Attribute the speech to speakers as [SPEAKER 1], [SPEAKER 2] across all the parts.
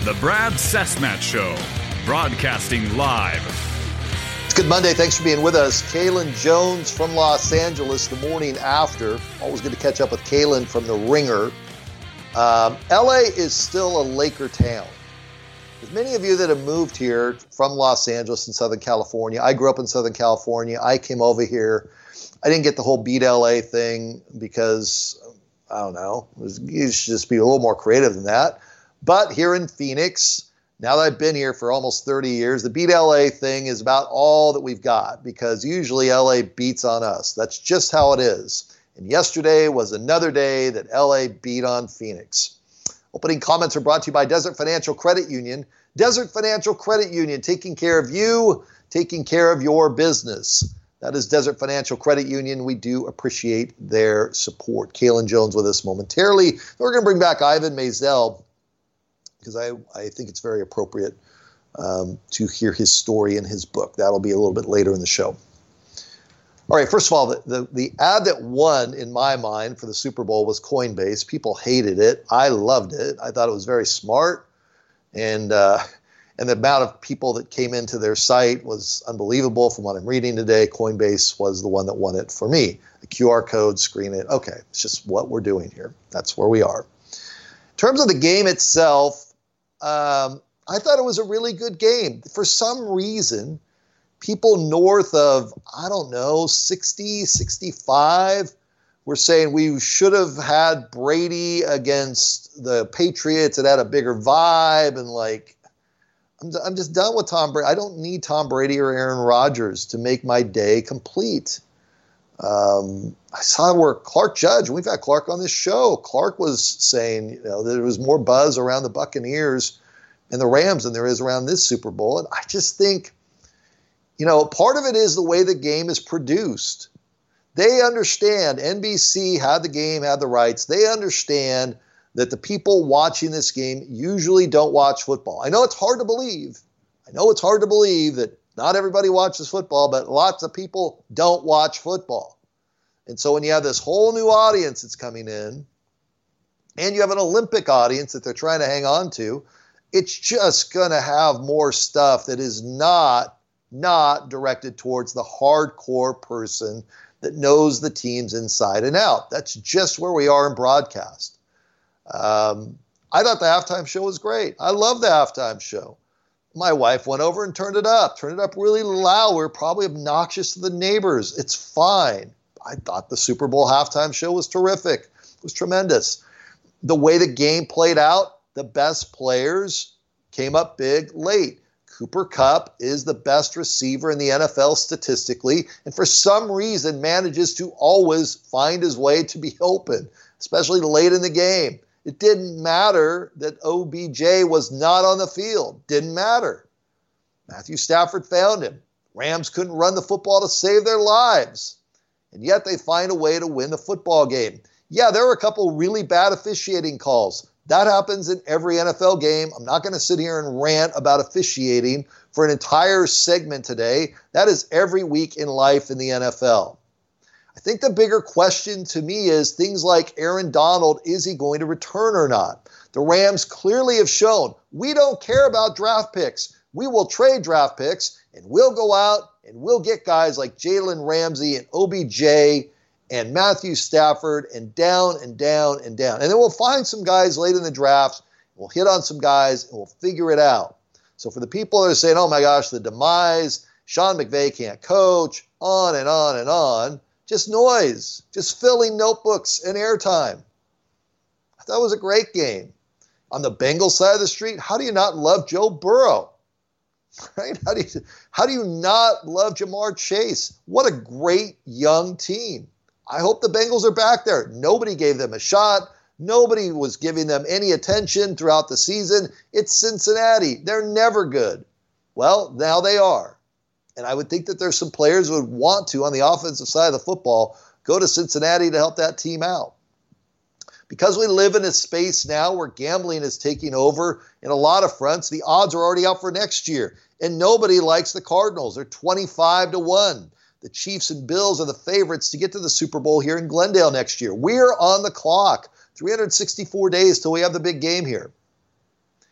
[SPEAKER 1] The Brad Cessmat Show, broadcasting live.
[SPEAKER 2] It's Good Monday. Thanks for being with us. Kalen Jones from Los Angeles the morning after. Always good to catch up with Kalen from The Ringer. LA is still a Laker town. There's many of you that have moved here from Los Angeles and Southern California. I grew up in Southern California. I came over here. I didn't get the whole beat LA thing because, I don't know, you should just be a little more creative than that. But here in Phoenix, now that I've been here for almost 30 years, the beat LA thing is about all that we've got because usually LA beats on us. That's just how it is. And yesterday was another day that LA beat on Phoenix. Opening comments are brought to you by Desert Financial Credit Union. Desert Financial Credit Union, taking care of you, taking care of your business. That is Desert Financial Credit Union. We do appreciate their support. Kalen Jones with us momentarily. We're going to bring back Ivan Maisel, because I think it's very appropriate to hear his story in his book. That'll be a little bit later in the show. All right, first of all, the ad that won, in my mind, for the Super Bowl was Coinbase. People hated it. I loved it. I thought it was very smart. And the amount of people that came into their site was unbelievable from what I'm reading today. Coinbase was the one that won it for me. The QR code, screen it. Okay, it's just what we're doing here. That's where we are. In terms of the game itself, I thought it was a really good game. For some reason, people north of, 60, 65 were saying we should have had Brady against the Patriots. It had a bigger vibe. And I'm just done with Tom Brady. I don't need Tom Brady or Aaron Rodgers to make my day complete. I saw where Clark Judge, we've had Clark on this show, Clark was saying, that there was more buzz around the Buccaneers and the Rams than there is around this Super Bowl. And I just think, part of it is the way the game is produced. They understand, NBC had the game, had the rights. They understand that the people watching this game usually don't watch football. I know it's hard to believe. That not everybody watches football, but lots of people don't watch football. And so when you have this whole new audience that's coming in, and you have an Olympic audience that they're trying to hang on to, it's just going to have more stuff that is not directed towards the hardcore person that knows the teams inside and out. That's just where we are in broadcast. I thought the halftime show was great. I love the halftime show. My wife went over and turned it up really loud. We were probably obnoxious to the neighbors. It's fine. I thought the Super Bowl halftime show was terrific. It was tremendous. The way the game played out, the best players came up big late. Cooper Kupp is the best receiver in the NFL statistically, and for some reason manages to always find his way to be open, especially late in the game. It didn't matter that OBJ was not on the field. Didn't matter. Matthew Stafford found him. Rams couldn't run the football to save their lives. And yet they find a way to win the football game. Yeah, there were a couple really bad officiating calls. That happens in every NFL game. I'm not going to sit here and rant about officiating for an entire segment today. That is every week in life in the NFL. I think the bigger question to me is things like Aaron Donald, is he going to return or not? The Rams clearly have shown we don't care about draft picks. We will trade draft picks and we'll go out and we'll get guys like Jalen Ramsey and OBJ and Matthew Stafford and down and down and down. And then we'll find some guys late in the draft. We'll hit on some guys and we'll figure it out. So for the people that are saying, oh my gosh, the demise, Sean McVay can't coach, on and on and on, just noise, just filling notebooks and airtime. I thought it was a great game. On the Bengals side of the street, how do you not love Joe Burrow? Right? How do you not love Jamar Chase? What a great young team. I hope the Bengals are back there. Nobody gave them a shot. Nobody was giving them any attention throughout the season. It's Cincinnati. They're never good. Well, now they are. And I would think that there's some players who would want to, on the offensive side of the football, go to Cincinnati to help that team out. Because we live in a space now where gambling is taking over in a lot of fronts, the odds are already out for next year. And nobody likes the Cardinals. They're 25-1. The Chiefs and Bills are the favorites to get to the Super Bowl here in Glendale next year. We're on the clock. 364 days till we have the big game here.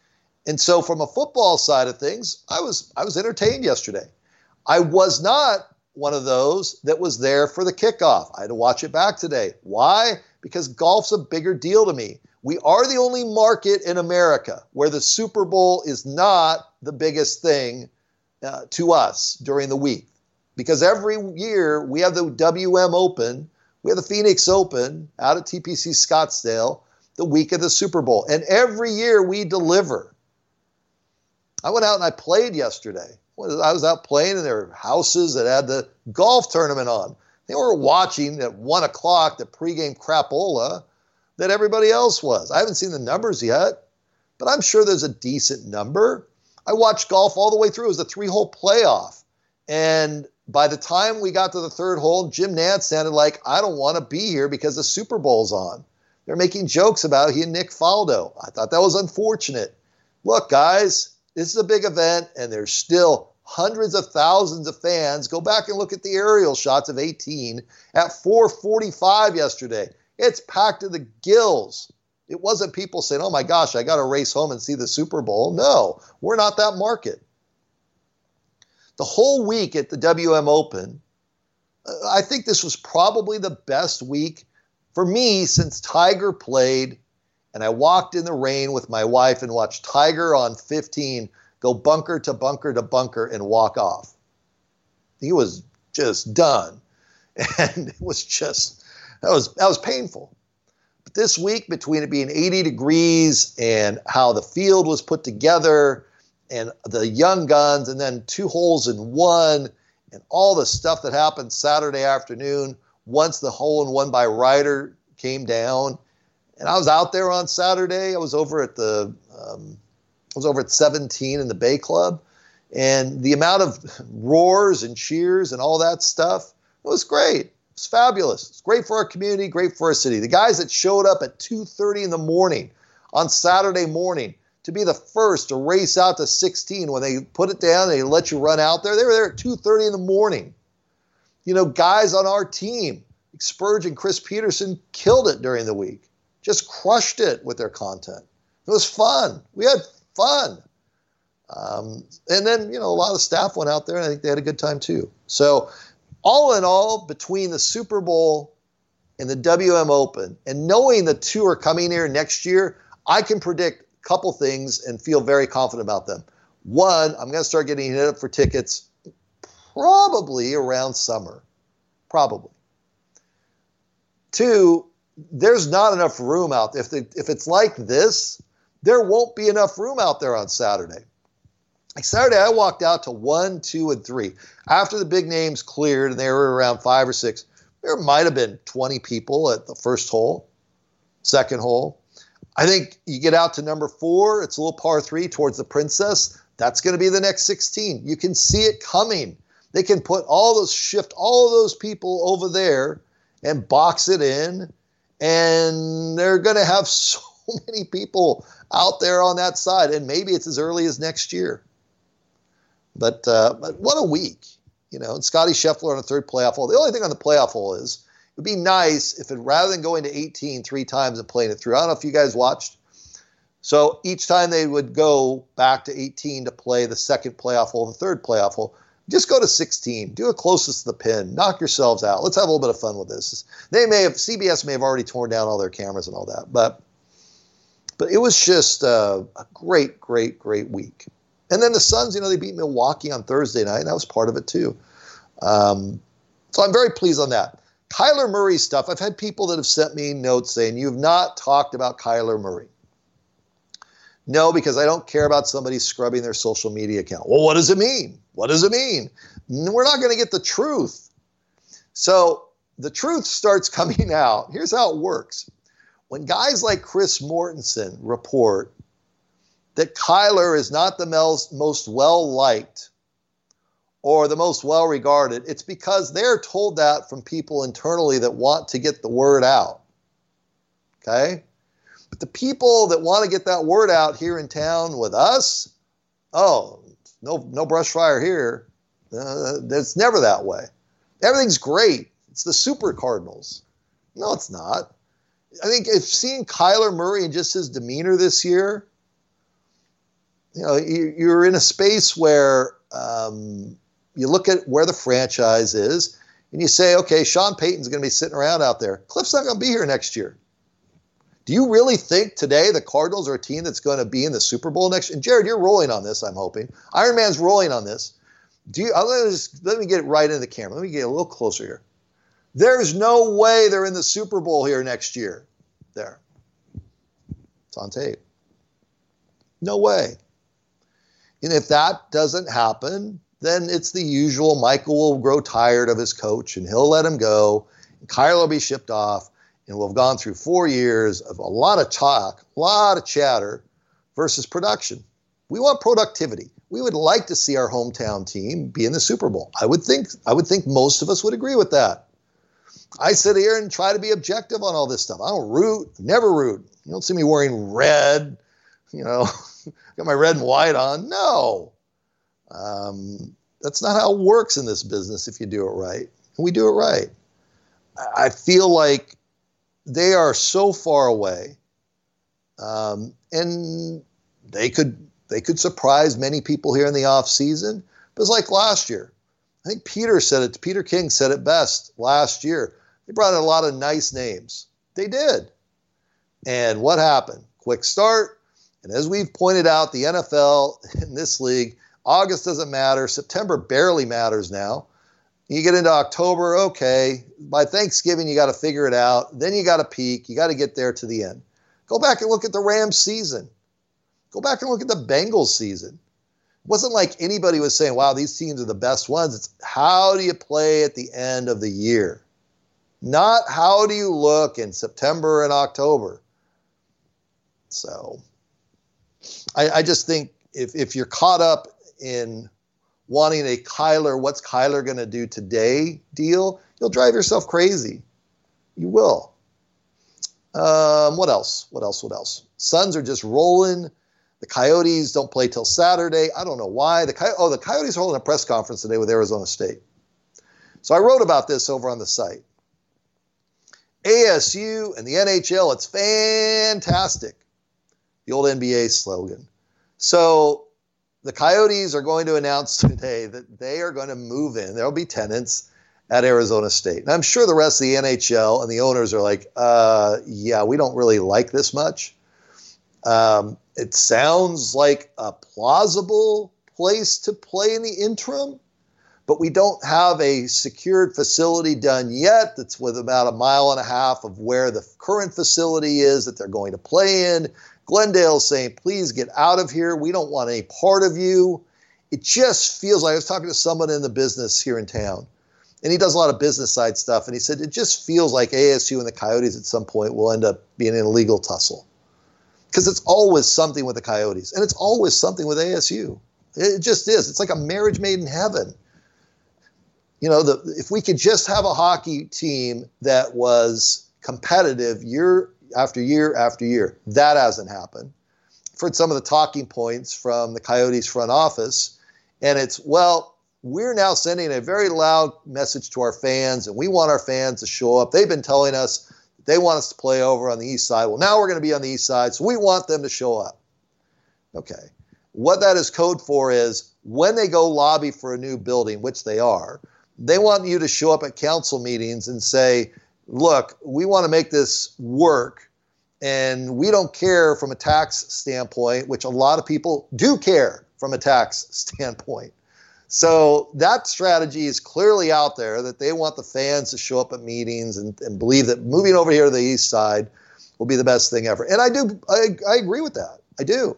[SPEAKER 2] And so from a football side of things, I was entertained yesterday. I was not one of those that was there for the kickoff. I had to watch it back today. Why? Because golf's a bigger deal to me. We are the only market in America where the Super Bowl is not the biggest thing to us during the week. Because every year we have the WM Open, we have the Phoenix Open out at TPC Scottsdale the week of the Super Bowl. And every year we deliver. I went out and I played yesterday. I was out playing, and there were houses that had the golf tournament on. They were watching at 1 o'clock the pregame crapola that everybody else was. I haven't seen the numbers yet, but I'm sure there's a decent number. I watched golf all the way through. It was a 3-hole playoff. And by the time we got to the third hole, Jim Nantz sounded like, I don't want to be here because the Super Bowl's on. They're making jokes about he and Nick Faldo. I thought that was unfortunate. Look, guys, this is a big event, and there's still hundreds of thousands of fans. Go back and look at the aerial shots of 18 at 4:45 yesterday. It's packed to the gills. It wasn't people saying, oh my gosh, I got to race home and see the Super Bowl. No, we're not that market. The whole week at the WM Open, I think this was probably the best week for me since Tiger played, and I walked in the rain with my wife and watched Tiger on 15 go bunker to bunker to bunker and walk off. He was just done. And it was just, that was painful. But this week, between it being 80 degrees and how the field was put together and the young guns and then 2 holes in 1 and all the stuff that happened Saturday afternoon once the hole-in-one by Ryder came down. And I was out there on Saturday. I was over at 17 in the Bay Club, and the amount of roars and cheers and all that stuff, it was great. It's fabulous. It's great for our community, great for our city. The guys that showed up at 2:30 in the morning on Saturday morning to be the first to race out to 16 when they put it down, they let you run out there. They were there at 2:30 in the morning. You know, guys on our team, Spurge and Chris Peterson, killed it during the week. Just crushed it with their content. It was fun. We had fun. And then, you know, a lot of staff went out there, and I think they had a good time too. So all in all, between the Super Bowl and the WM Open, and knowing the two are coming here next year, I can predict a couple things and feel very confident about them. One, I'm going to start getting hit up for tickets probably around summer. Probably. Two, there's not enough room out there. If it's like this, there won't be enough room out there on Saturday. Like Saturday, I walked out to 1, 2, and 3. After the big names cleared and they were around 5 or 6, there might have been 20 people at the first hole, second hole. I think you get out to number 4, it's a little par 3 towards the Princess. That's going to be the next 16. You can see it coming. They can shift all of those people over there and box it in, and they're going to have so many people out there on that side, and maybe it's as early as next year. But what a week, you know. And Scotty Scheffler on a third playoff hole. The only thing on the playoff hole is it would be nice if rather than going to 18 3 times and playing it through. I don't know if you guys watched. So each time they would go back to 18 to play the second playoff hole, the third playoff hole, just go to 16. Do it closest to the pin. Knock yourselves out. Let's have a little bit of fun with this. CBS may have already torn down all their cameras and all that, but it was just a great, great, great week. And then the Suns, you know, they beat Milwaukee on Thursday night, and that was part of it too. So I'm very pleased on that. Kyler Murray stuff, I've had people that have sent me notes saying, you've not talked about Kyler Murray. No, because I don't care about somebody scrubbing their social media account. Well, what does it mean? What does it mean? We're not going to get the truth. So the truth starts coming out. Here's how it works. When guys like Chris Mortensen report that Kyler is not the most well-liked or the most well-regarded, it's because they're told that from people internally that want to get the word out. Okay? But the people that want to get that word out here in town with us, no brush fire here. It's never that way. Everything's great. It's the Super Cardinals. No, it's not. I think if seeing Kyler Murray and just his demeanor this year, you're in a space where you look at where the franchise is and you say, okay, Sean Payton's going to be sitting around out there. Cliff's not going to be here next year. Do you really think today the Cardinals are a team that's going to be in the Super Bowl next year? And Jared, you're rolling on this, I'm hoping. Iron Man's rolling on this. Let me get it right into the camera. Let me get a little closer here. There's no way they're in the Super Bowl here next year. There. It's on tape. No way. And if that doesn't happen, then it's the usual. Michael will grow tired of his coach and he'll let him go. And Kyler will be shipped off. And we'll have gone through 4 years of a lot of talk, a lot of chatter versus production. We want productivity. We would like to see our hometown team be in the Super Bowl. I would think most of us would agree with that. I sit here and try to be objective on all this stuff. I don't root, never root. You don't see me wearing red, got my red and white on. No. That's not how it works in this business if you do it right. And we do it right. I feel like they are so far away, and they could surprise many people here in the off season. But it's like last year. I think Peter King said it best last year. They brought in a lot of nice names. They did. And what happened? Quick start. And as we've pointed out, the NFL in this league, August doesn't matter. September barely matters now. You get into October, okay. By Thanksgiving, you got to figure it out. Then you got to peak. You got to get there to the end. Go back and look at the Rams season. Go back and look at the Bengals season. It wasn't like anybody was saying, wow, these teams are the best ones. It's how do you play at the end of the year? Not how do you look in September and October. So I just think if you're caught up in wanting a Kyler, what's Kyler going to do today deal, you'll drive yourself crazy. You will. What else? Suns are just rolling. The Coyotes don't play till Saturday. I don't know why. The Coyotes are holding a press conference today with Arizona State. So I wrote about this over on the site. ASU and the NHL, it's fantastic. The old NBA slogan. So the Coyotes are going to announce today that they are going to move in. There'll be tenants at Arizona State. And I'm sure the rest of the NHL and the owners are like, yeah, we don't really like this much. It sounds like a plausible place to play in the interim, but we don't have a secured facility done yet that's with about 1.5 miles of where the current facility is that they're going to play in. Glendale's saying, please get out of here. We don't want any part of you. It just feels like, I was talking to someone in the business here in town, and he does a lot of business side stuff, and he said, it just feels like ASU and the Coyotes at some point will end up being in a legal tussle. Because it's always something with the Coyotes, and it's always something with ASU. It just is. It's like a marriage made in heaven. If we could just have a hockey team that was competitive year after year after year. That hasn't happened. I've heard some of the talking points from the Coyotes front office, and it's, well, we're now sending a very loud message to our fans, and we want our fans to show up. They've been telling us they want us to play over on the east side. Well, now we're going to be on the east side, so we want them to show up. Okay. What that is code for is when they go lobby for a new building, which they are, they want you to show up at council meetings and say, look, we want to make this work, and we don't care from a tax standpoint, which a lot of people do care from a tax standpoint. So that strategy is clearly out there, that they want the fans to show up at meetings and believe that moving over here to the east side will be the best thing ever. And I agree with that. I do.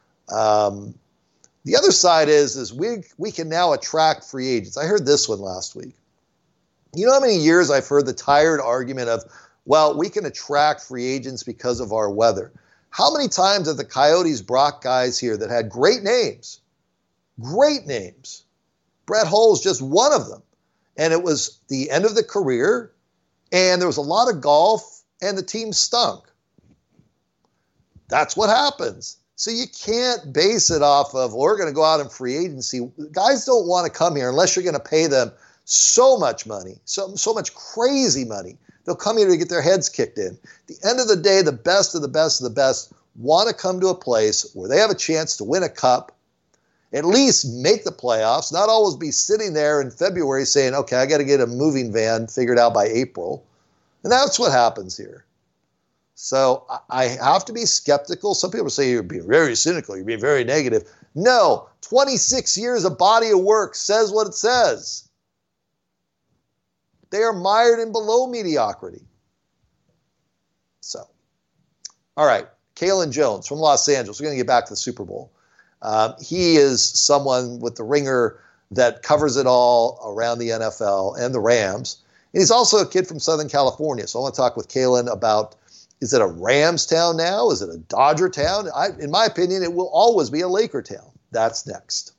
[SPEAKER 2] The other side is we can now attract free agents. I heard this one last week. You know how many years I've heard the tired argument of, well, we can attract free agents because of our weather. How many times have the Coyotes brought guys here that had great names? Great names. Brett Hull's just one of them. And it was the end of the career, and there was a lot of golf, and the team stunk. That's what happens. So you can't base it off of, well, we're going to go out in free agency. Guys don't want to come here unless you're going to pay them so much money, so much crazy money. They'll come here to get their heads kicked in. At the end of the day, the best of the best of the best want to come to a place where they have a chance to win a cup, at least make the playoffs, not always be sitting there in February saying, okay, I got to get a moving van figured out by April. And that's what happens here. So I have to be skeptical. Some people say you're being very cynical, you're being very negative. No, 26 years of body of work says what it says. They are mired in below mediocrity. So, all right, Kalen Jones from Los Angeles. We're going to get back to the Super Bowl. He is someone with the ringer that covers it all around the NFL and the Rams. And he's also a kid from Southern California. So I want to talk with Kalen about, is it a Rams town now? Is it a Dodger town? In my opinion, it will always be a Laker town. That's next.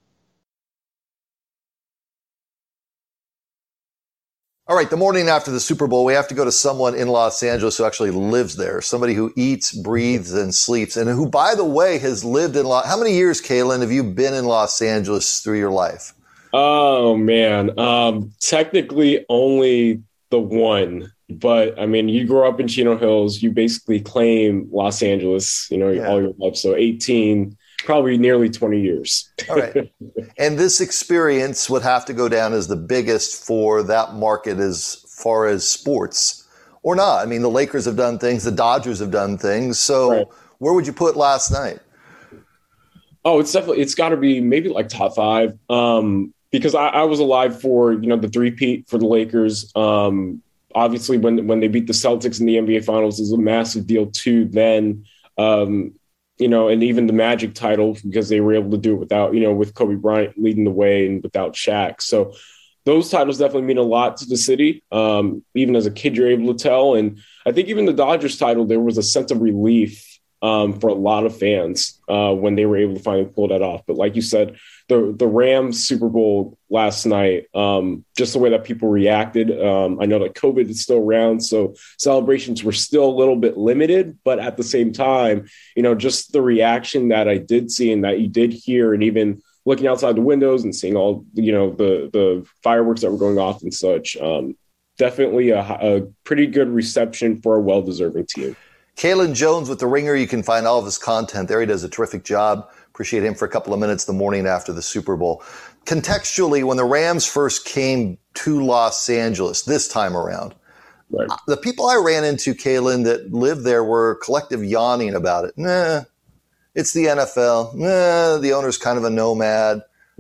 [SPEAKER 2] All right, the morning after the Super Bowl, we have to go to someone in Los Angeles who actually lives there, somebody who eats, breathes, and sleeps, and who, by the way, has lived in How many years, Kalen, have you been in Los Angeles through your life?
[SPEAKER 3] Oh, man. Technically only the one. But, I mean, you grow up in Chino Hills, you basically claim Los Angeles, all your life. So 18, probably nearly 20 years.
[SPEAKER 2] All right. And this experience would have to go down as the biggest for that market as far as sports, or not. I mean, the Lakers have done things, the Dodgers have done things. So right. Where would you put last night?
[SPEAKER 3] Oh, it's got to be maybe like top 5. Because I was alive for, the three-peat for the Lakers. Obviously, when they beat the Celtics in the NBA Finals, it was a massive deal too then. And even the Magic title, because they were able to do it without, with Kobe Bryant leading the way and without Shaq. So those titles definitely mean a lot to the city. Even as a kid, you're able to tell. And I think even the Dodgers title, there was a sense of relief for a lot of fans when they were able to finally pull that off. But like you said, the Rams Super Bowl last night, just the way that people reacted. I know that COVID is still around, so celebrations were still a little bit limited. But at the same time, just the reaction that I did see and that you did hear, and even looking outside the windows and seeing all, the fireworks that were going off and such, definitely a pretty good reception for a well-deserving team.
[SPEAKER 2] Kalen Jones with The Ringer. You can find all of his content there. He does a terrific job. Appreciate him for a couple of minutes the morning after the Super Bowl. Contextually, when the Rams first came to Los Angeles this time around, right, the people I ran into, Kalen, that lived there were collective yawning about it. Nah, it's the NFL. Nah, the owner's kind of a nomad.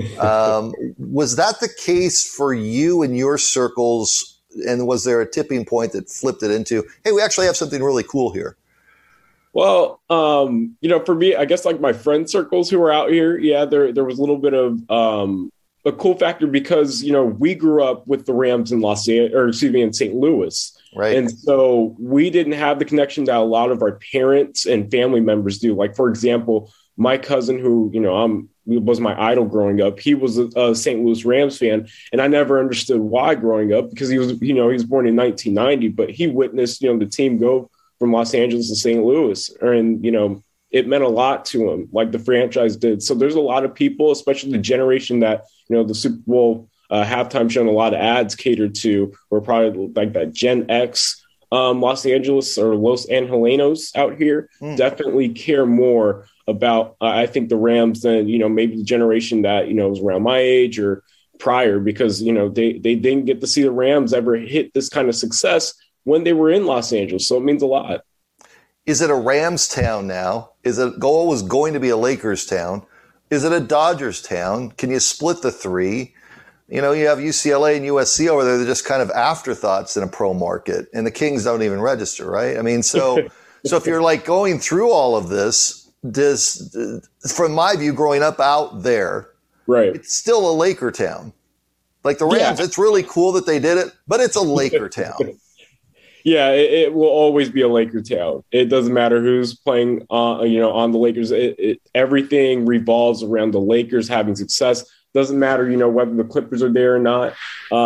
[SPEAKER 2] Was that the case for you in your circles? And was there a tipping point that flipped it into, hey, we actually have something really cool here?
[SPEAKER 3] Well, for me, I guess like my friend circles who were out here, there was a little bit of a cool factor because, we grew up with the Rams in in St. Louis.
[SPEAKER 2] Right.
[SPEAKER 3] And so we didn't have the connection that a lot of our parents and family members do. Like, for example, my cousin who, was my idol growing up, he was a St. Louis Rams fan. And I never understood why growing up because he was, he was born in 1990, but he witnessed, the team go from Los Angeles to St. Louis. And, it meant a lot to him, like the franchise did. So there's a lot of people, especially the generation that, the Super Bowl halftime show and a lot of ads catered to, were probably like that Gen X Los Angeles or Los Angelenos out here, definitely care more about, I think, the Rams than, maybe the generation that, was around my age or prior, because, they didn't get to see the Rams ever hit this kind of success when they were in Los Angeles. So it means a lot.
[SPEAKER 2] Is it a Rams town now? Is it always going to be a Lakers town? Is it a Dodgers town? Can you split the three? You have UCLA and USC over there. They're just kind of afterthoughts in a pro market, and the Kings don't even register, right? I mean, so if you're like going through all of this, from my view, growing up out there,
[SPEAKER 3] right,
[SPEAKER 2] it's still a Laker town. Like the Rams, It's really cool that they did it, but it's a Laker town.
[SPEAKER 3] Yeah, it will always be a Laker town. It doesn't matter who's playing, on the Lakers. Everything revolves around the Lakers having success. Doesn't matter, whether the Clippers are there or not.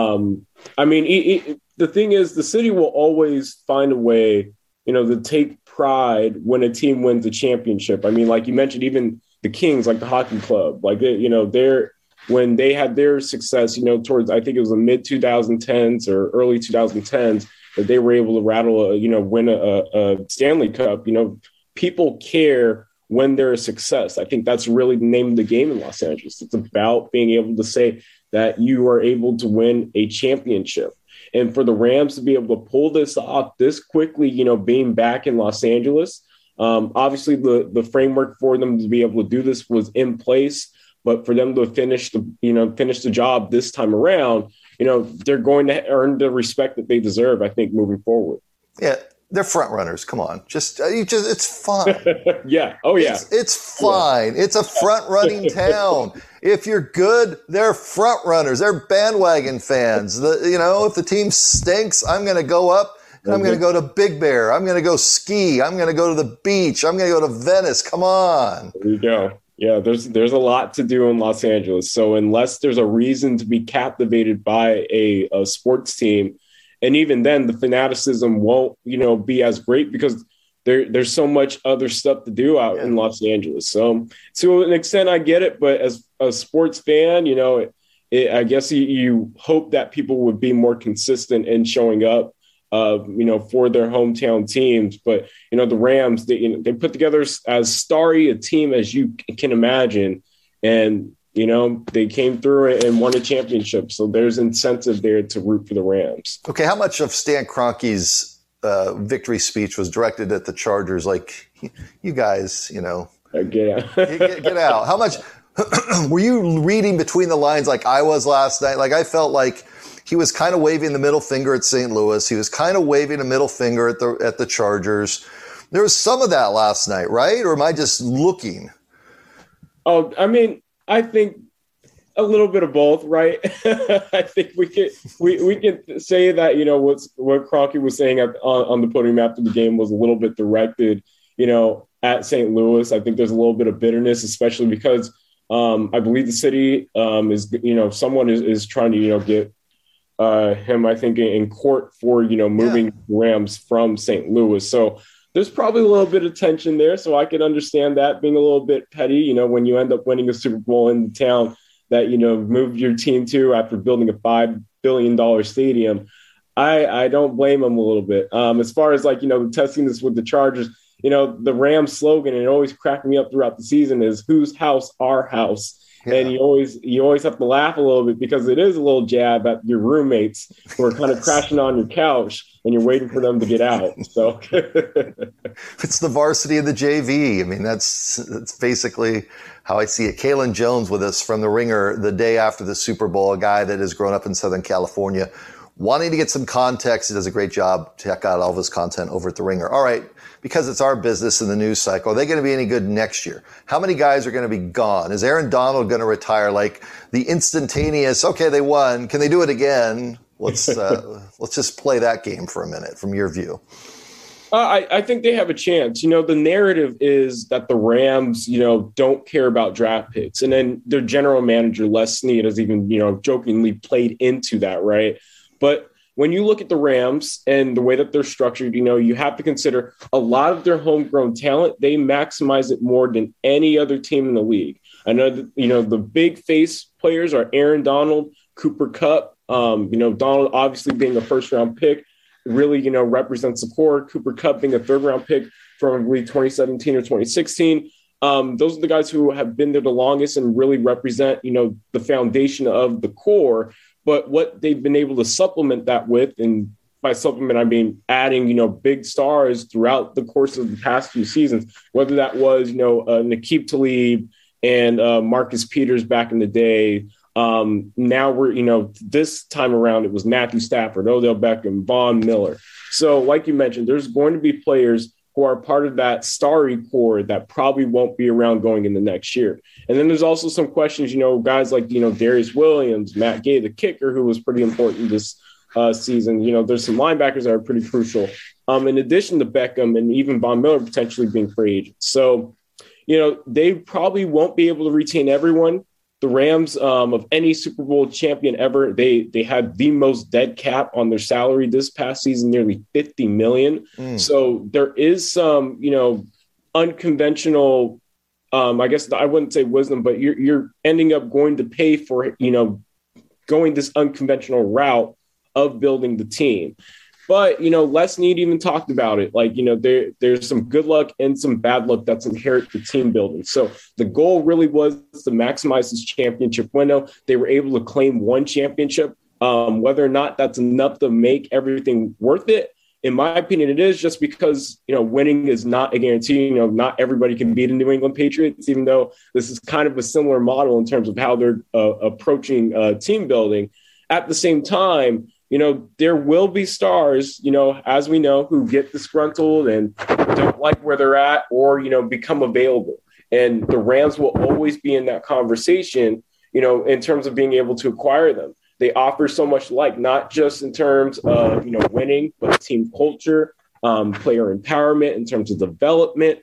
[SPEAKER 3] The thing is, the city will always find a way, to take pride when a team wins a championship. I mean, like you mentioned, even the Kings, like the hockey club, like when they had their success, towards, I think it was the mid 2010s or early 2010s. That they were able to win a Stanley Cup. people care when they're a success. I think that's really the name of the game in Los Angeles. It's about being able to say that you are able to win a championship. And for the Rams to be able to pull this off this quickly, being back in Los Angeles, obviously the framework for them to be able to do this was in place. But for them to finish the job this time around, they're going to earn the respect that they deserve, I think, moving forward.
[SPEAKER 2] Yeah, they're front runners. Come on, it's fine.
[SPEAKER 3] Yeah. Oh yeah.
[SPEAKER 2] It's fine. Yeah. It's a front running town. If you're good, they're front runners. They're bandwagon fans. If the team stinks, I'm going to go up and I'm going to go to Big Bear. I'm going to go ski. I'm going to go to the beach. I'm going to go to Venice. Come on.
[SPEAKER 3] There you go. Yeah, there's a lot to do in Los Angeles. So unless there's a reason to be captivated by a sports team, and even then the fanaticism won't, be as great because there's so much other stuff to do out in Los Angeles. So to an extent, I get it. But as a sports fan, I guess you hope that people would be more consistent in showing up, for their hometown teams. But, the Rams, they put together as starry a team as you can imagine. And, they came through and won a championship. So there's incentive there to root for the Rams.
[SPEAKER 2] Okay. How much of Stan Kroenke's victory speech was directed at the Chargers? Like, you guys, get out. How much were you reading between the lines like I was last night? Like, I felt like he was kind of waving the middle finger at St. Louis. He was kind of waving a middle finger at the Chargers. There was some of that last night, right? Or am I just looking?
[SPEAKER 3] Oh, I mean, I think a little bit of both, right? I think we can say that, what Kroenke was saying on the podium after the game was a little bit directed, at St. Louis. I think there's a little bit of bitterness, especially because I believe the city is, someone is trying to, get him, I think, in court for, moving Rams from St. Louis. So there's probably a little bit of tension there. So I can understand that being a little bit petty, when you end up winning a Super Bowl in the town that, moved your team to after building a $5 billion stadium. I don't blame him a little bit. As far as the testing this with the Chargers, the Rams slogan, and it always cracked me up throughout the season, is whose house, our house. Yeah. And you always have to laugh a little bit because it is a little jab at your roommates who are kind of crashing on your couch and you're waiting for them to get out. So
[SPEAKER 2] it's the varsity of the JV. I mean, that's basically how I see it. Kalen Jones with us from The Ringer the day after the Super Bowl, a guy that has grown up in Southern California, wanting to get some context. He does a great job. Check out all of his content over at The Ringer. All right. Because it's our business in the news cycle, are they going to be any good next year? How many guys are going to be gone? Is Aaron Donald going to retire? Like the instantaneous, okay, they won. Can they do it again? Let's just play that game for a minute from your view.
[SPEAKER 3] I think they have a chance. The narrative is that the Rams, don't care about draft picks. And then their general manager, Les Snead, has even, jokingly played into that, right? But when you look at the Rams and the way that they're structured, you have to consider a lot of their homegrown talent. They maximize it more than any other team in the league. I know that, the big face players are Aaron Donald, Cooper Kupp. Donald obviously being a first-round pick really, represents the core. Cooper Kupp being a third-round pick from, I believe, 2017 or 2016. Those are the guys who have been there the longest and really represent, the foundation of the core. But what they've been able to supplement that with, and by supplement, I mean adding, big stars throughout the course of the past few seasons, whether that was, Nakeem Talib and Marcus Peters back in the day. Now we're, this time around, it was Matthew Stafford, Odell Beckham, Von Miller. So like you mentioned, there's going to be players who are part of that starry core that probably won't be around going in the next year. And then there's also some questions, guys like, Darius Williams, Matt Gay, the kicker, who was pretty important this season. There's some linebackers that are pretty crucial. In addition to Beckham and even Von Miller potentially being free agents. So, they probably won't be able to retain everyone. The Rams, of any Super Bowl champion ever, they had the most dead cap on their salary this past season, nearly $50 million. So there is some, unconventional, I guess I wouldn't say wisdom, but you're ending up going to pay for, going this unconventional route of building the team. But, Les Snead even talked about it. Like, there's some good luck and some bad luck that's inherent to team building. So the goal really was to maximize this championship window. They were able to claim one championship. Whether or not that's enough to make everything worth it, in my opinion, it is, just because, winning is not a guarantee. Not everybody can beat the New England Patriots, even though this is kind of a similar model in terms of how they're approaching team building. At the same time, there will be stars, as we know, who get disgruntled and don't like where they're at, or, become available. And the Rams will always be in that conversation, in terms of being able to acquire them. They offer so much, not just in terms of, winning, but team culture, player empowerment in terms of development.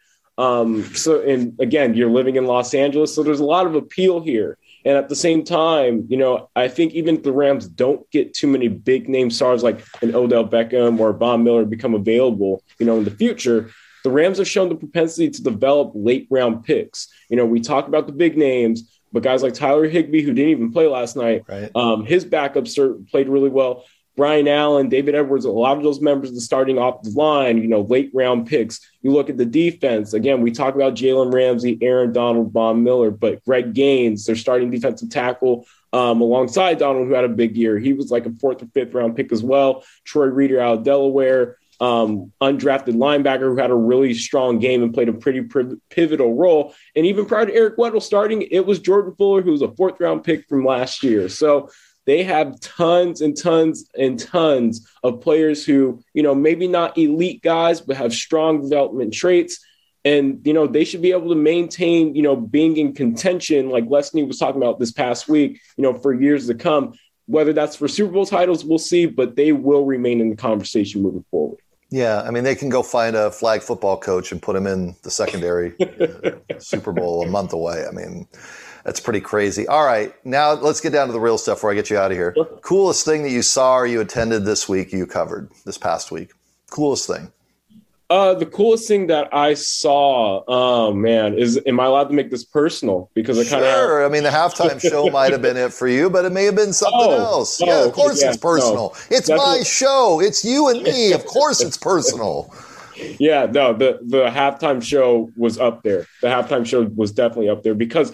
[SPEAKER 3] And again, you're living in Los Angeles, so there's a lot of appeal here. And at the same time, I think even if the Rams don't get too many big name stars like an Odell Beckham or Von Miller become available, in the future, the Rams have shown the propensity to develop late round picks. We talk about the big names, but guys like Tyler Higbee, who didn't even play last night, right. His backups played really well. Brian Allen, David Edwards, a lot of those members of the starting offensive line, late round picks. You look at the defense. Again, we talk about Jalen Ramsey, Aaron Donald, Von Miller, but Greg Gaines, their starting defensive tackle, alongside Donald, who had a big year. He was like a 4th or 5th round pick as well. Troy Reeder out of Delaware, undrafted linebacker who had a really strong game and played a pretty pivotal role. And even prior to Eric Weddle starting, it was Jordan Fuller, who was a 4th round pick from last year. So they have tons and tons and tons of players who, maybe not elite guys, but have strong development traits. And, they should be able to maintain, being in contention, like Les Snead was talking about this past week, for years to come. Whether that's for Super Bowl titles, we'll see, but they will remain in the conversation moving forward.
[SPEAKER 2] Yeah, I mean, they can go find a flag football coach and put him in the secondary Super Bowl a month away. I mean, that's pretty crazy. All right, now let's get down to the real stuff before I get you out of here. Sure. Coolest thing that you saw or you attended this week, you covered this past week? Coolest thing?
[SPEAKER 3] The coolest thing that I saw, am I allowed to make this personal? Because
[SPEAKER 2] Sure. I mean, the halftime show might have been it for you, but it may have been something else. Yeah, of course it's personal. No, it's my show. It's you and me. Of course it's personal.
[SPEAKER 3] Yeah, no, the halftime show was up there. The halftime show was definitely up there because,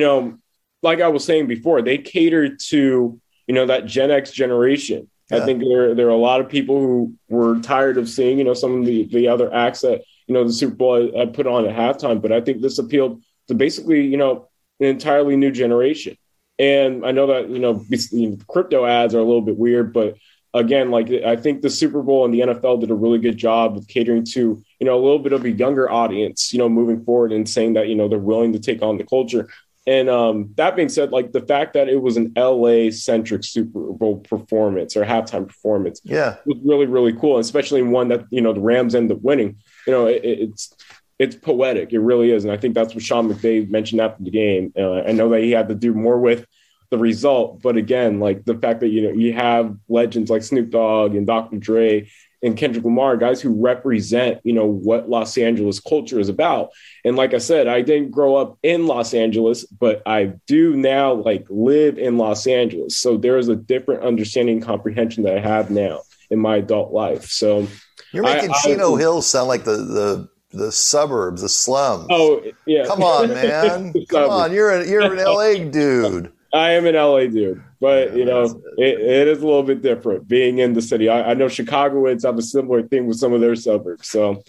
[SPEAKER 3] like I was saying before, they catered to, that Gen X generation. Yeah. I think there are a lot of people who were tired of seeing, some of the other acts that, the Super Bowl had put on at halftime. But I think this appealed to basically, an entirely new generation. And I know that, crypto ads are a little bit weird, but again, I think the Super Bowl and the NFL did a really good job of catering to, a little bit of a younger audience, moving forward and saying that, they're willing to take on the culture. And that being said, the fact that it was an LA-centric Super Bowl performance or halftime performance was really, really cool, especially one that, the Rams ended up winning. It's poetic. It really is. And I think that's what Sean McVay mentioned after the game. I know that he had to do more with the result. But again, the fact that, you have legends like Snoop Dogg and Dr. Dre and Kendrick Lamar, guys who represent, what Los Angeles culture is about. And like I said, I didn't grow up in Los Angeles, but I do now live in Los Angeles. So there is a different understanding and comprehension that I have now in my adult life. So
[SPEAKER 2] you're making Chino Hills sound like the suburbs, the slums.
[SPEAKER 3] Oh, yeah.
[SPEAKER 2] Come on, man. Come on. You're an LA dude.
[SPEAKER 3] I am an LA dude, but it is a little bit different being in the city. I know Chicagoans have a similar thing with some of their suburbs. So,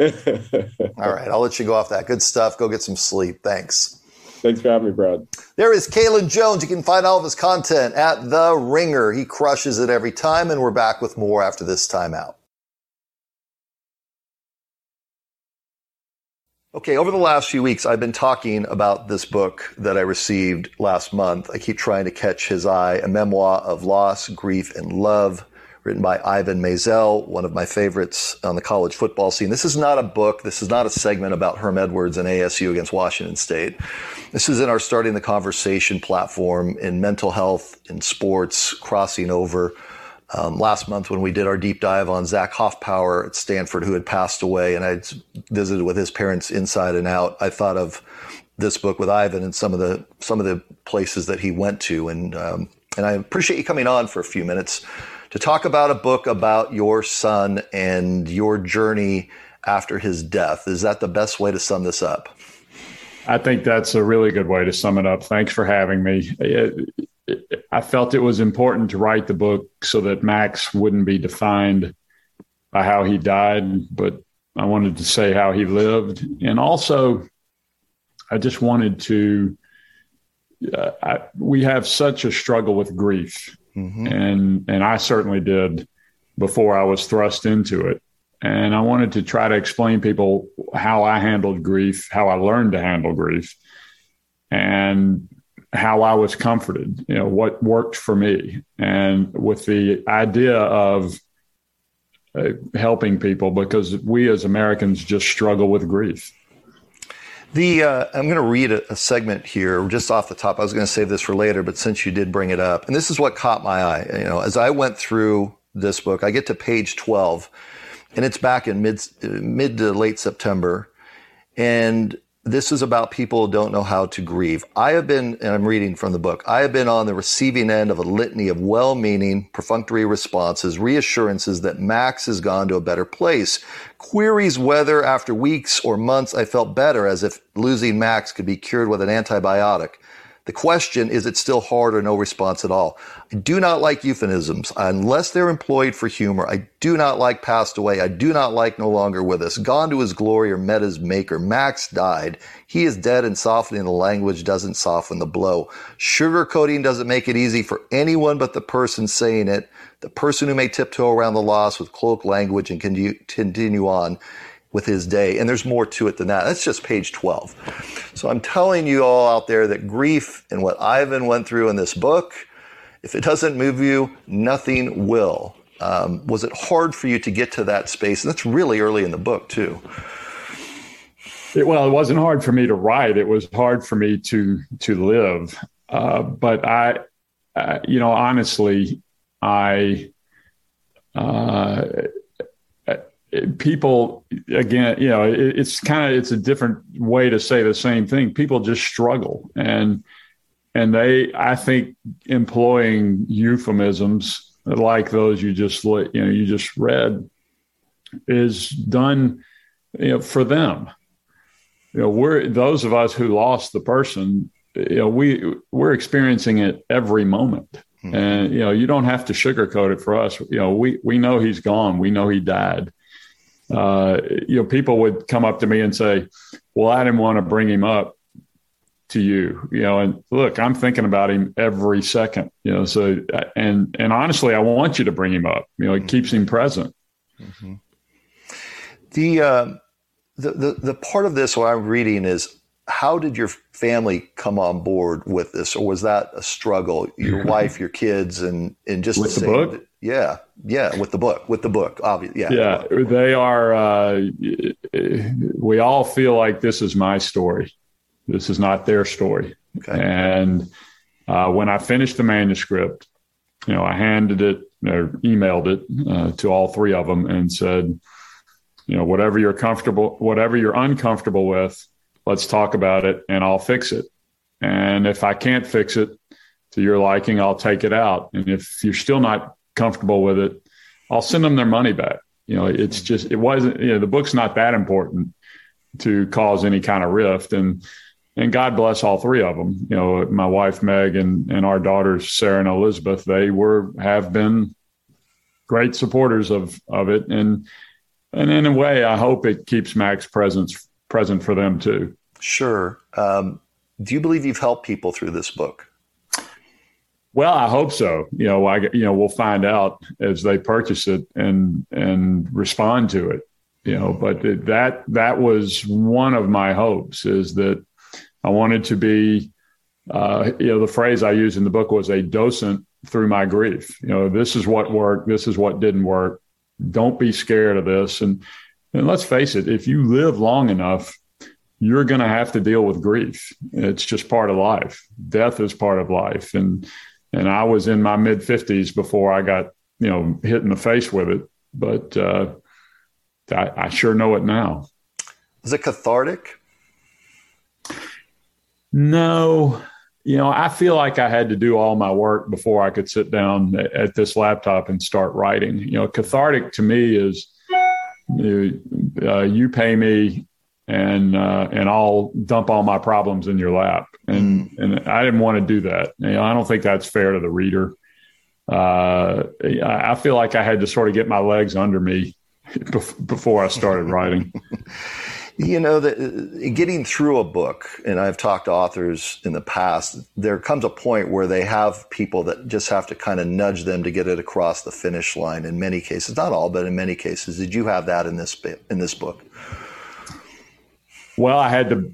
[SPEAKER 2] all right, I'll let you go off that. Good stuff. Go get some sleep. Thanks.
[SPEAKER 3] Thanks for having me, Brad.
[SPEAKER 2] There is Kalen Jones. You can find all of his content at The Ringer. He crushes it every time, and we're back with more after this timeout. Okay, over the last few weeks, I've been talking about this book that I received last month. I keep trying to catch his eye, a memoir of loss, grief, and love, written by Ivan Maisel, one of my favorites on the college football scene. This is not a book. This is not a segment about Herm Edwards and ASU against Washington State. This is in our Starting the Conversation platform in mental health, in sports, crossing over. Last month when we did our deep dive on Zach Hoffpower at Stanford, who had passed away, and I visited with his parents inside and out, I thought of this book with Ivan and some of the places that he went to, and I appreciate you coming on for a few minutes to talk about a book about your son and your journey after his death. Is that the best way to sum this up?
[SPEAKER 4] I think that's a really good way to sum it up. Thanks for having me. I felt it was important to write the book so that Max wouldn't be defined by how he died, but I wanted to say how he lived. And also, I just wanted to, we have such a struggle with grief. Mm-hmm. And I certainly did before I was thrust into it. And I wanted to try to explain people how I handled grief, how I learned to handle grief, and how I was comforted, what worked for me. And with the idea of helping people, because we as Americans just struggle with grief.
[SPEAKER 2] I'm going to read a segment here just off the top. I was going to save this for later, but since you did bring it up, and this is what caught my eye. As I went through this book, I get to page 12, and it's back in mid to late September. And this is about people who don't know how to grieve. And I'm reading from the book, I have been on the receiving end of a litany of well-meaning, perfunctory responses, reassurances that Max has gone to a better place, queries whether after weeks or months I felt better, as if losing Max could be cured with an antibiotic. The question, is it still hard or no response at all? I do not like euphemisms unless they're employed for humor. I do not like passed away. I do not like no longer with us, gone to his glory or met his maker. Max died. He is dead, and softening the language doesn't soften the blow. Sugarcoating doesn't make it easy for anyone but the person saying it, the person who may tiptoe around the loss with cloak language and continue on with his day. And there's more to it than that. That's just page 12. So I'm telling you all out there that grief and what Ivan went through in this book, if it doesn't move you, nothing will. Was it hard for you to get to that space? And that's really early in the book too.
[SPEAKER 4] It wasn't hard for me to write. It was hard for me to live. But honestly, people, again, it's a different way to say the same thing. People just struggle. And I think employing euphemisms like those you just read is done, for them. Those of us who lost the person, we're experiencing it every moment. Mm-hmm. And, you don't have to sugarcoat it for us. We know he's gone. We know he died. People would come up to me and say, well, I didn't want to bring him up to you, and look, I'm thinking about him every second, so, and honestly, I want you to bring him up, it keeps him present.
[SPEAKER 2] Mm-hmm. The part of this what I'm reading is, how did your family come on board with this? Or was that a struggle? Your wife, your kids, and just
[SPEAKER 4] with the book?
[SPEAKER 2] Yeah, with the book, obviously.
[SPEAKER 4] Yeah, they are, we all feel like this is my story. This is not their story. Okay. And when I finished the manuscript, I handed it or emailed it to all three of them and said, whatever you're uncomfortable with, let's talk about it and I'll fix it. And if I can't fix it to your liking, I'll take it out. And if you're still not comfortable with it, I'll send them their money back. It's just, it wasn't, the book's not that important to cause any kind of rift. And God bless all three of them. My wife, Meg, and our daughters, Sarah and Elizabeth, they have been great supporters of it. And in a way, I hope it keeps Max present for them too.
[SPEAKER 2] Sure. Do you believe you've helped people through this book?
[SPEAKER 4] Well, I hope so. We'll find out as they purchase it and respond to it. But that was one of my hopes, is that I wanted to be, the phrase I used in the book was a docent through my grief. This is what worked. This is what didn't work. Don't be scared of this. And let's face it, if you live long enough, you're going to have to deal with grief. It's just part of life. Death is part of life. And I was in my mid 50s before I got, hit in the face with it. But I sure know it now.
[SPEAKER 2] Is it cathartic?
[SPEAKER 4] No, I feel like I had to do all my work before I could sit down at this laptop and start writing. Cathartic to me is you pay me and I'll dump all my problems in your lap. And I didn't want to do that. I don't think that's fair to the reader. I feel like I had to sort of get my legs under me before I started writing.
[SPEAKER 2] Getting through a book, and I've talked to authors in the past, there comes a point where they have people that just have to kind of nudge them to get it across the finish line in many cases. Not all, but in many cases. Did you have that in this book?
[SPEAKER 4] Well, I had to,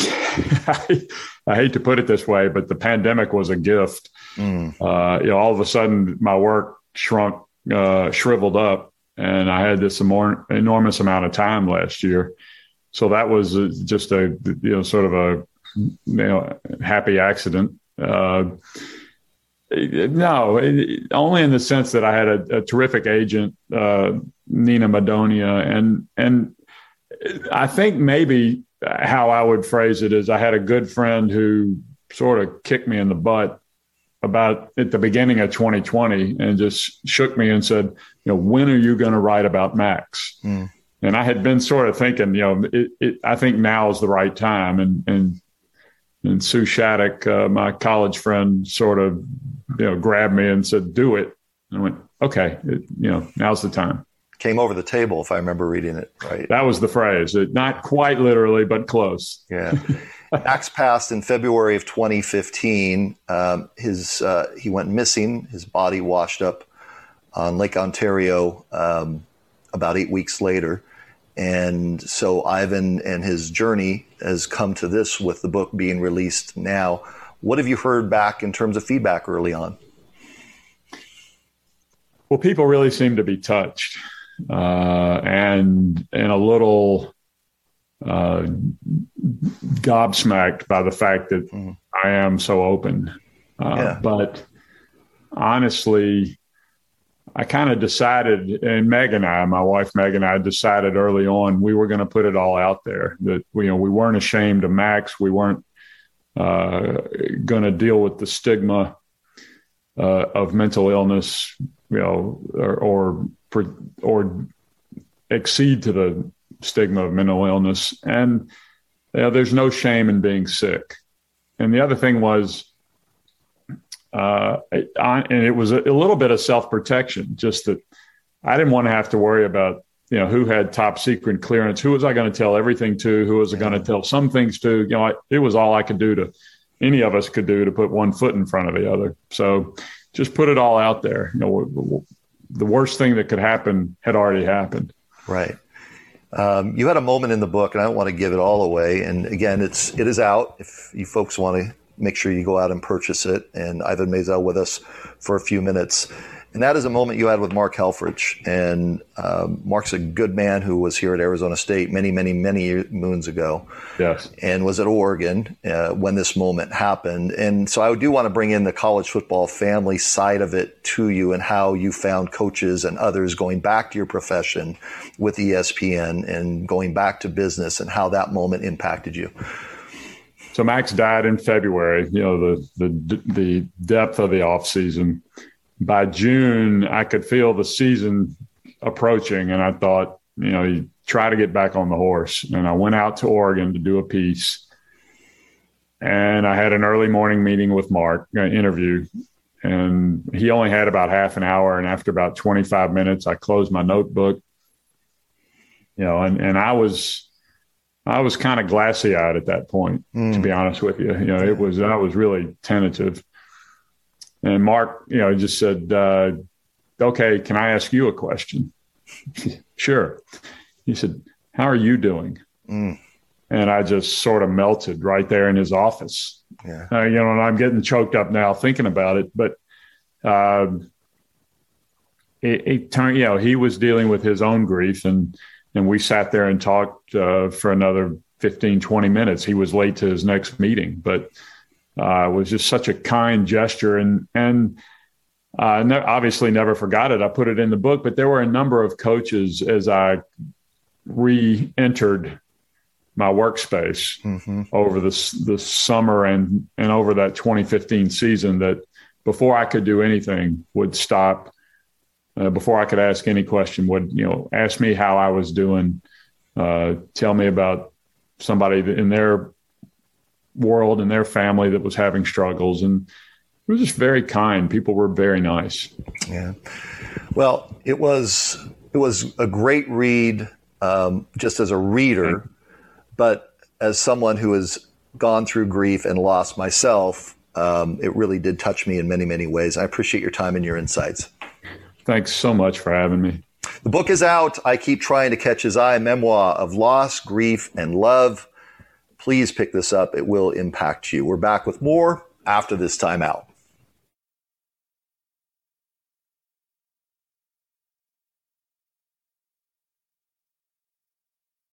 [SPEAKER 4] I hate to put it this way, but the pandemic was a gift. All of a sudden my work shriveled up, and I had this enormous amount of time last year. So that was just a, sort of a, happy accident. No, only in the sense that I had a terrific agent, Nina Madonia. And I think maybe how I would phrase it is I had a good friend who sort of kicked me in the butt about at the beginning of 2020 and just shook me and said, when are you going to write about Max? And I had been sort of thinking, I think now is the right time. And Sue Shattuck, my college friend, sort of, grabbed me and said, do it. And I went, okay, now's the time.
[SPEAKER 2] Came over the table, if I remember reading it right.
[SPEAKER 4] That was the phrase. Not quite literally, but close.
[SPEAKER 2] Yeah. Max passed in February of 2015. He went missing. His body washed up on Lake Ontario about 8 weeks later. And so Ivan and his journey has come to this with the book being released now. What have you heard back in terms of feedback early on?
[SPEAKER 4] Well, people really seem to be touched and a little gobsmacked by the fact that I am so open. But honestly, I kind of decided, and my wife Meg and I decided early on we were going to put it all out there, that we weren't ashamed of Max. We weren't going to deal with the stigma of mental illness, or exceed to the stigma of mental illness. And there's no shame in being sick. And the other thing was, and it was a little bit of self-protection, just that I didn't want to have to worry about, who had top secret clearance, who was I going to tell everything to, who was I going to tell some things to, it was all I could do any of us could do to put one foot in front of the other. So just put it all out there. The worst thing that could happen had already happened.
[SPEAKER 2] Right. You had a moment in the book, and I don't want to give it all away. And again, it is out. If you folks want to make sure you go out and purchase it. And Ivan Maisel with us for a few minutes. And that is a moment you had with Mark Helfrich. And Mark's a good man who was here at Arizona State many, many, many moons ago.
[SPEAKER 4] Yes.
[SPEAKER 2] And was at Oregon when this moment happened. And so I do want to bring in the college football family side of it to you, and how you found coaches and others going back to your profession with ESPN and going back to business, and how that moment impacted you.
[SPEAKER 4] So Max died in February, the depth of the off season. By June, I could feel the season approaching, and I thought, you try to get back on the horse. And I went out to Oregon to do a piece, and I had an early morning meeting with Mark, an interview, and he only had about half an hour. And after about 25 minutes, I closed my notebook, and I was kind of glassy-eyed at that point, to be honest with you. I was really tentative. And Mark, just said, okay, can I ask you a question? Sure. He said, how are you doing? And I just sort of melted right there in his office. Yeah. And I'm getting choked up now thinking about it. But it turned, he was dealing with his own grief. And we sat there and talked for another 15, 20 minutes. He was late to his next meeting, but it was just such a kind gesture. And obviously never forgot it. I put it in the book, but there were a number of coaches as I re-entered my workspace over the summer and over that 2015 season that before I could do anything would stop. Before I could ask any question, would ask me how I was doing, tell me about somebody in their world and their family that was having struggles, and it was just very kind. People were very nice.
[SPEAKER 2] Yeah, well, it was a great read, just as a reader, but as someone who has gone through grief and loss myself, it really did touch me in many, many ways. I appreciate your time and your insights.
[SPEAKER 4] Thanks so much for having me.
[SPEAKER 2] The book is out. I Keep Trying to Catch His Eye, memoir of loss, grief, and love. Please pick this up. It will impact you. We're back with more after this timeout.